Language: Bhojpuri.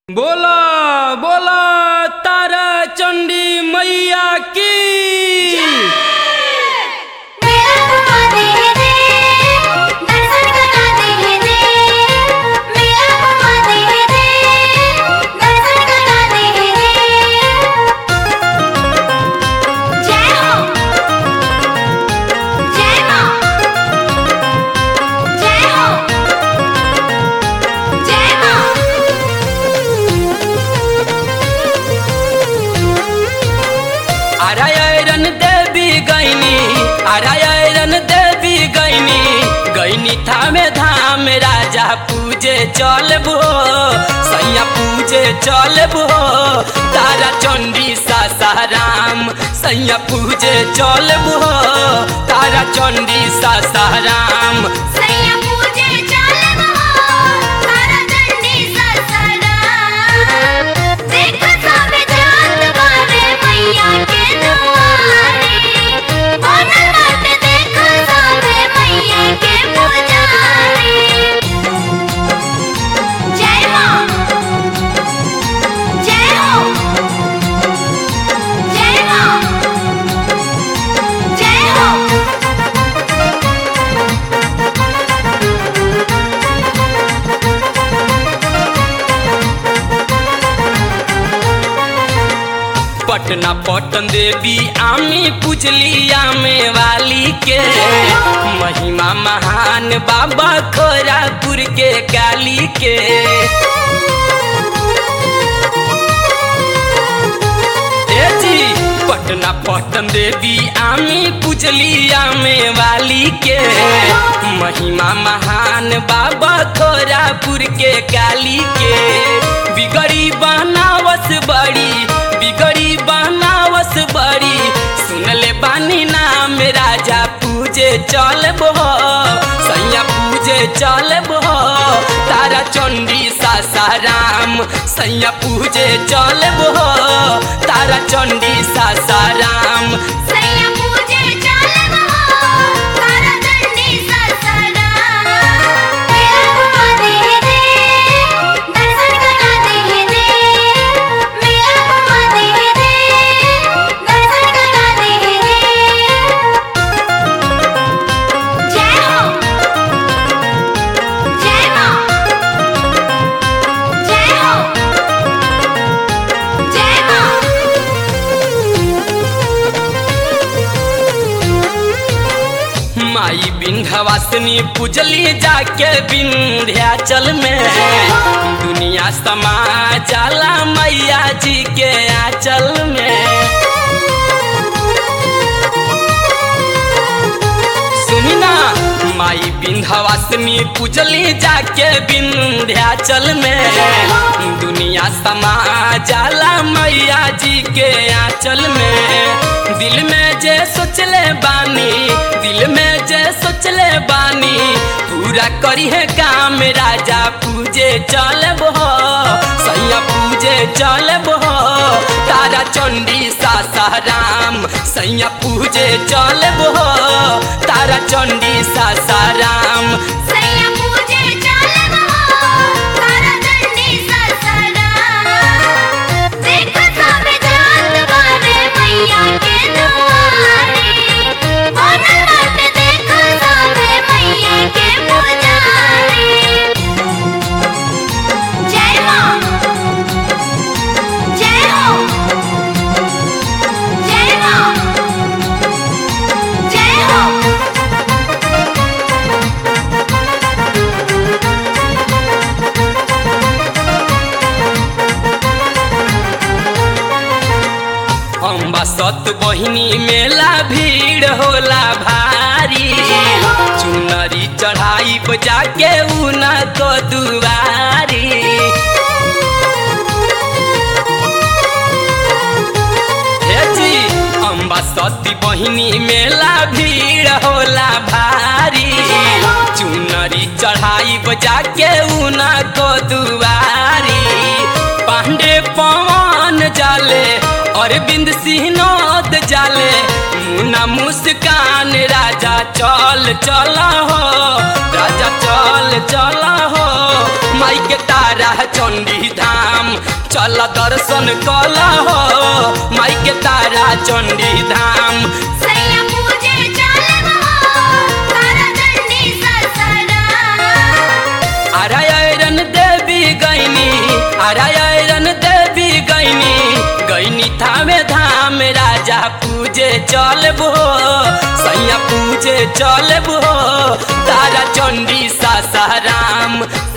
बोला बोला तारा चंडी मैया की। गईनी थामे धाम राजा पूजे चलबो सैया पूजे चलबो तारा चंडी सासाराम सैया पूजे चलबो तारा चंडी सासाराम सैया पूजे चलबो तारा चंडी सासाराम। देखो सबे जात बारे मैया के दुआरे बनल बाटे देखो सबे मैया के पुजारी। जय मां जय हो जय मां जय हो। पटना पटन देवी आमी पूजली आमे वाली के महिमा महान बाबा खोरापुर के काली के। पटना पटन देवी आमी पूजली आमे वाली के महिमा महान बाबा खोरापुर के काली के। बिगड़ी बनावस बड़ी बिगड़ी बनावस बड़ी सुनले बानी नाम राजा पूजे चलबो सैया पूजे चलबो तारा चंडी सासाराम सैया पूजे चलबो तारा चंडी सासाराम। सैया पूजे चलबो तारा चंडी सासाराम। मेरा घुमा दे दे दर्शन करा दे दे मेरा घुमा दे दे दर्शन करा दे दे। जय हो जय मां जय हो जय मां। माई विंध्यवासिनी पूजली जाके विंध्याचल में दुनिया समा जाला मैया जी के आंचल में। सुनी ना माई विंध्यवासिनी पूजली जाके विंध्याचल में दुनिया समा जाला मैया जी के आंचल में। दिल में जे सोचले बानी दिल में जे सोचले बानी पूरा करी है काम राजा पूजे चलबो सैया पूजे चलबो तारा चंडी सासाराम सैया पूजे चलबो तारा चंडी सासाराम। सैया पूजे चलबो तारा चंडी सासाराम। देखो सबे जात बारे मैया के दुआरे बनल बाटे देखो सबे मैया के पुजारी। जय मां जय हो जय मां जय हो। अम्बा सत बहिनी मेला भीड़ होला भारी चुनरी चढ़ाई बजा के उना को दुआरी। अम्बा सती बहिनी मेला भीड़ होला भारी चुनरी चढ़ाई बजा के उना को दुआरी। पांडे पवन जाले अरविंद सिंहनोद जाले मुना मुस्कान राजा चल चला हो राजा चल चला हो माई के तारा चंडी धाम चल दर्शन कला हो माई के तारा चंडी धाम। सैया पूजे चलब हो तारा चंडी सासाराम। आरायरन देवी गैनी आरायरन देवी गैनी गैनी थामे धाम राजा पूजे चलबो सैया पूजे चलबो तारा चंडी सासाराम।